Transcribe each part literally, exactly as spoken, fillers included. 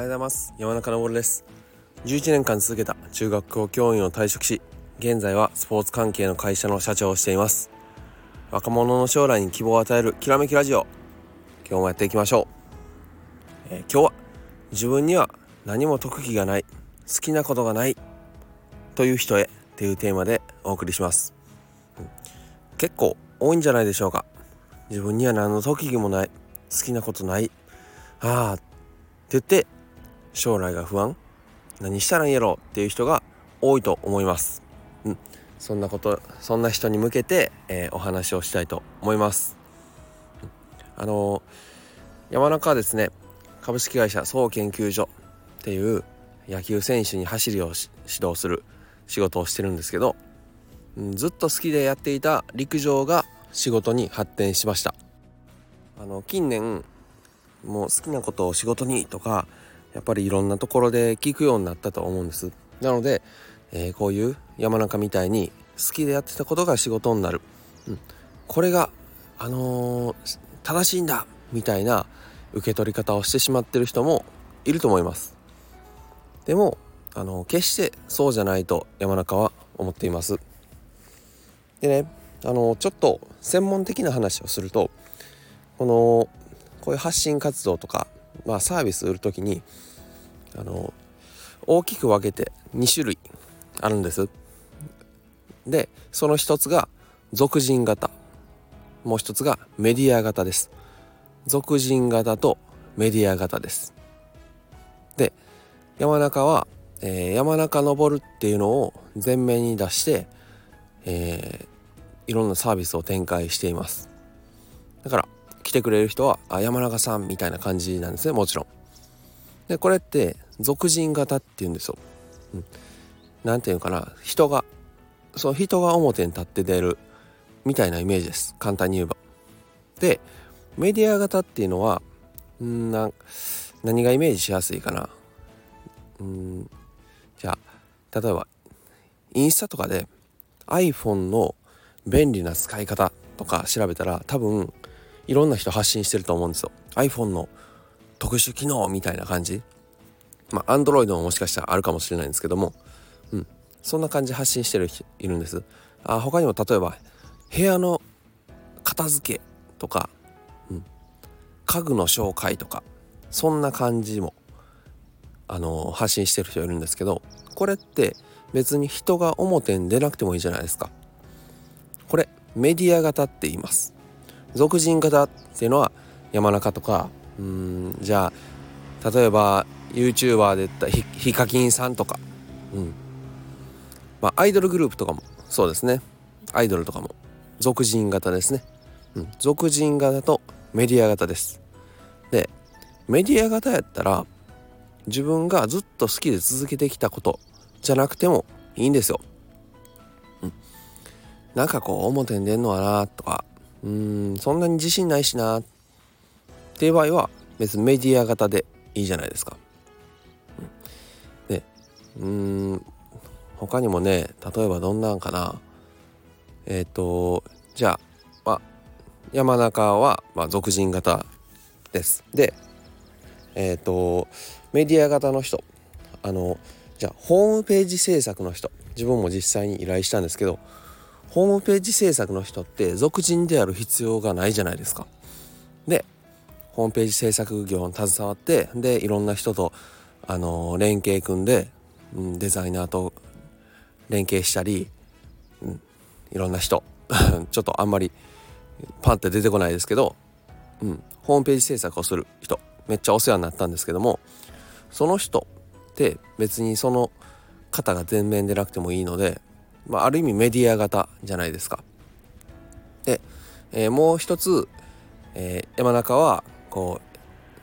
ようございます。山中昇です。じゅういちねんかん続けた中学校教員を退職し、現在はスポーツ関係の会社の社長をしています。若者の将来に希望を与えるきらめきラジオ、今日もやっていきましょう。えー、今日は自分には何も特技がない、好きなことがないという人へというテーマでお送りします。うん、結構多いんじゃないでしょうか。自分には何の特技もない、好きなことない、あーって言って将来が不安、何したらいいんやろっていう人が多いと思います。うん、そんなことそんな人に向けて、えー、お話をしたいと思います。あのー、山中はですね、株式会社総研究所っていう野球選手に走りを指導する仕事をしてるんですけど、うん、ずっと好きでやっていた陸上が仕事に発展しました。あの近年もう好きなことを仕事にとかやっぱりいろんなところで聞くようになったと思うんです。なので、えー、こういう山中みたいに好きでやってたことが仕事になる、うん、これがあのー、正しいんだみたいな受け取り方をしてしまってる人もいると思います。でもあのー、決してそうじゃないと山中は思っています。でね、あのー、ちょっと専門的な話をすると、このこういう発信活動とか、まあ、サービス売るときにあの大きく分けてに種類あるんです。でその一つが属人型、もう一つがメディア型です。属人型とメディア型です。で山中は、えー、山中昇っていうのを前面に出して、えー、いろんなサービスを展開しています。だから来てくれる人はあ山中さんみたいな感じなんですね。もちろんでこれって属人型っていうんですよ。うん、なんていうのかな、人がその人が表に立って出るみたいなイメージです、簡単に言えば。でメディア型っていうのはんな何がイメージしやすいかな。うんじゃあ例えばインスタとかで iPhone の便利な使い方とか調べたら多分いろんな人発信してると思うんですよ。 iPhone の特殊機能みたいな感じ、まあ Android ももしかしたらあるかもしれないんですけども、うん、そんな感じで発信してる人いるんです。あ他にも例えば部屋の片付けとか、うん、家具の紹介とかそんな感じもあの発信してる人いるんですけど、これって別に人が表に出なくてもいいじゃないですか。これメディア型って言います。属人型っていうのは山中とか、うーんじゃあ例えば YouTuber で言ったヒヒカキンさんとか、うんまあ、アイドルグループとかもそうですね。アイドルとかも属人型ですね。うん、属人型とメディア型です。でメディア型やったら自分がずっと好きで続けてきたことじゃなくてもいいんですよ。うん、なんかこう表に出んのはなとか、うーんそんなに自信ないしなっていう場合は別にメディア型でいいじゃないですか。うん、でうーん他にもね、例えばどんなんかな、えっとじゃあ、まあ、山中は、まあ、属人型です。でえっとメディア型の人、あのじゃあホームページ制作の人、自分も実際に依頼したんですけど、ホームページ制作の人って属人である必要がないじゃないですか。でホームページ制作業に携わって、でいろんな人とあの連携組んで、うん、デザイナーと連携したり、うん、いろんな人ちょっとあんまりパンって出てこないですけど、うん、ホームページ制作をする人めっちゃお世話になったんですけども、その人って別にその方が前面でなくてもいいので、まあ、ある意味メディア型じゃないですか。で、えー、もう一つ、えー、山中はこう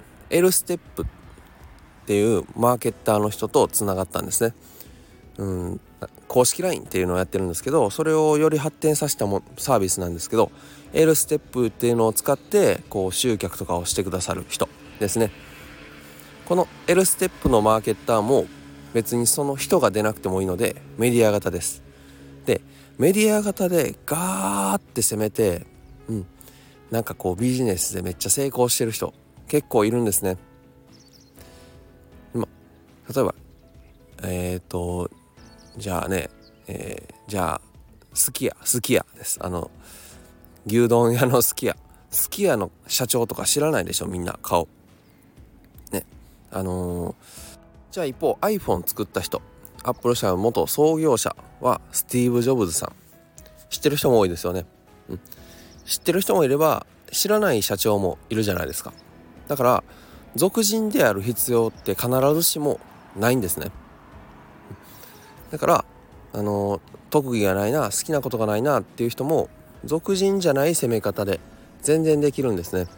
L ステップっていうマーケッターの人とつながったんですね。うん公式 ライン っていうのをやってるんですけど、それをより発展させたもサービスなんですけど、 L ステップっていうのを使ってこう集客とかをしてくださる人ですね。この L ステップのマーケッターも別にその人が出なくてもいいのでメディア型です。でメディア型でガーって攻めて、うん、なんかこうビジネスでめっちゃ成功してる人結構いるんですね。ま例えばえっ、ー、とじゃあね、えー、じゃあすき家すき家ですあの牛丼屋のすき家すき家の社長とか知らないでしょ、みんな顔ね。あのー、じゃあ一方 iPhone 作った人、アップル社の元創業者はスティーブ・ジョブズさん、知ってる人も多いですよね、うん、知ってる人もいれば知らない社長もいるじゃないですか。だから俗人である必要って必ずしもないんですね。だからあの特技がないな、好きなことがないなっていう人も俗人じゃない攻め方で全然できるんですね。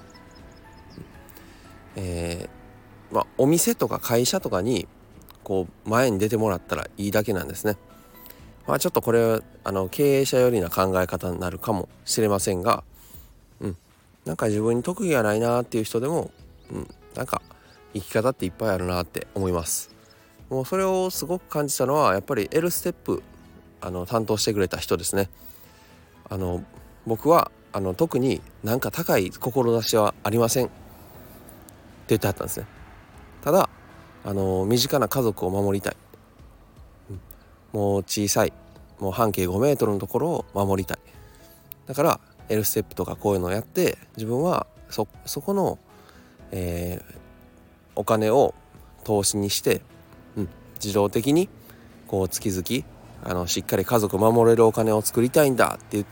えーまあ、お店とか会社とかにこう前に出てもらったらいいだけなんですね。まあ、ちょっとこれあの経営者寄りな考え方になるかもしれませんが、うん、なんか自分に特技がないなっていう人でも、うん、なんか生き方っていっぱいあるなって思います。もうそれをすごく感じたのはやっぱり L ステップあの担当してくれた人ですね。あの僕はあの特になんか高い志はありませんって言ってはったんですね。ただあの身近な家族を守りたい、うん、もう小さいもう半径ごメートルのところを守りたい。だから L ステップとかこういうのをやって自分は そ, そこの、えー、お金を投資にして、うん、自動的にこう月々あのしっかり家族を守れるお金を作りたいんだって言って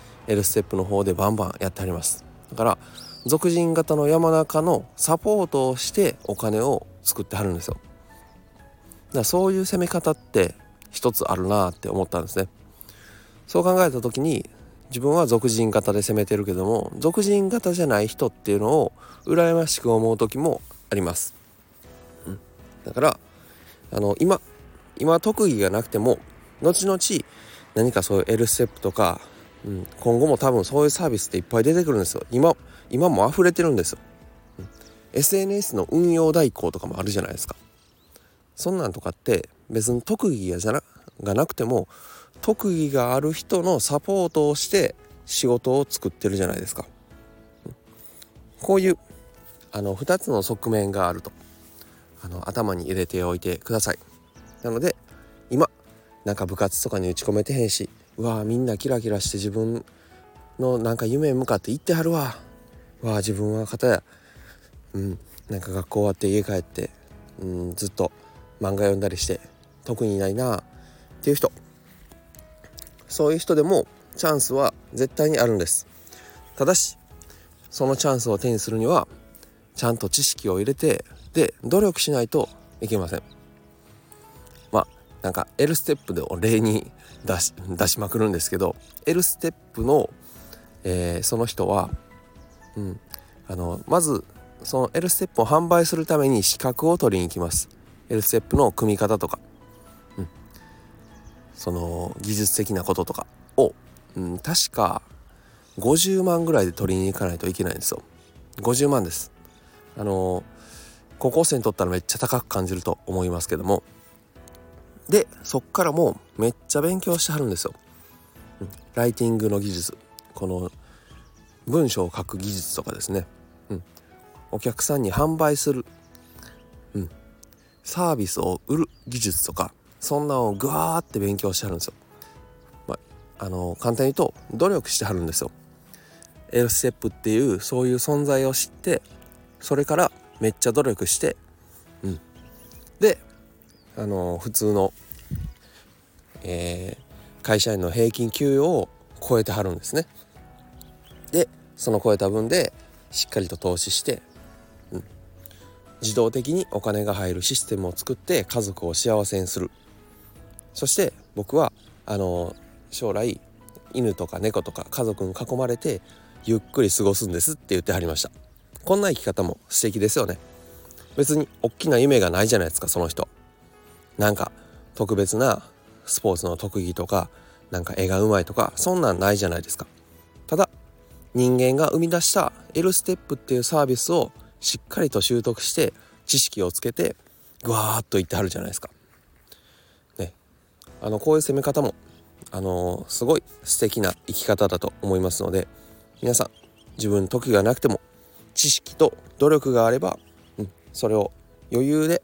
L ステップの方でバンバンやってあります。だから俗人型の山中のサポートをしてお金を作ってはるんですよ。だからそういう攻め方って一つあるなって思ったんですね。そう考えた時に自分は俗人型で攻めてるけども俗人型じゃない人っていうのを羨ましく思う時もあります、うん、だからあの今今特技がなくても後々何かそういう L ステップとか、うん、今後も多分そういうサービスっていっぱい出てくるんですよ。今今も溢れてるんですよ、うん、エスエヌエス の運用代行とかもあるじゃないですか。そんなんとかって別に特技がじゃながなくても特技がある人のサポートをして仕事を作ってるじゃないですか。こういうあのふたつの側面があるとあの頭に入れておいてください。なので今なんか部活とかに打ち込めてへんし、うわみんなキラキラして自分のなんか夢に向かって行ってはるわ、うわ自分は片や、うん、なんか学校終わって家帰って、うん、ずっと漫画読んだりして特にないなっていう人、そういう人でもチャンスは絶対にあるんです。ただしそのチャンスを手にするにはちゃんと知識を入れてで努力しないといけません。まあなんか L ステップで例に出し、出しまくるんですけど L ステップの、えー、その人は、うん、あのまずその L ステップを販売するために資格を取りに行きます。 L ステップの組み方とか、うん、その技術的なこととかを、うん、確かごじゅうまんぐらいで取りに行かないといけないんですよ。ごじゅうまんです。あの高校生にとったらめっちゃ高く感じると思いますけども、でそっからもうめっちゃ勉強してはるんですよ、うん、ライティングの技術、この文章を書く技術とかですね、うん、お客さんに販売する、うん、サービスを売る技術とかそんなのをぐわーって勉強してはるんですよ。まあ、あの簡単に言うと努力してはるんですよ。L ステップっていうそういう存在を知ってそれからめっちゃ努力して、うん、であの普通の、えー、会社員の平均給与を超えてはるんですね。でその超えた分でしっかりと投資して、うん、自動的にお金が入るシステムを作って家族を幸せにする。そして僕はあの将来犬とか猫とか家族に囲まれてゆっくり過ごすんですって言ってはりました。こんな生き方も素敵ですよね。別に大きな夢がないじゃないですか。その人なんか特別なスポーツの特技とかなんか絵がうまいとかそんなんないじゃないですか。ただ人間が生み出した L ステップっていうサービスをしっかりと習得して知識をつけてぐわーっといってはるじゃないですか、ね、あのこういう攻め方もあのー、すごい素敵な生き方だと思いますので、皆さん自分特技がなくても知識と努力があれば、うん、それを余裕で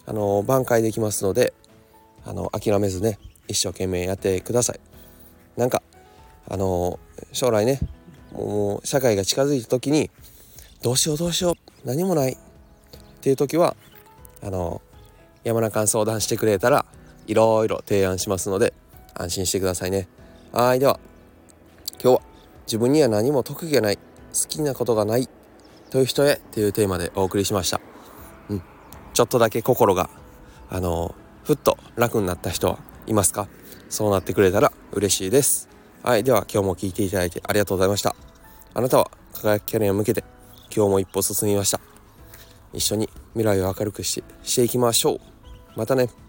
あの挽回できますので、あの諦めずね一生懸命やってください。なんかあの将来ねもう社会が近づいた時にどうしようどうしよう何もないっていう時はあの山中に相談してくれたらいろいろ提案しますので安心してくださいね。はい、では今日は自分には何も特技がない、好きなことがないという人へというテーマでお送りしました。うん、ちょっとだけ心があのふっと楽になった人はいますか？そうなってくれたら嬉しいです。はい、では今日も聞いていただいてありがとうございました。あなたは輝きキャリアに向けて今日も一歩進みました。一緒に未来を明るくし、していきましょう。またね。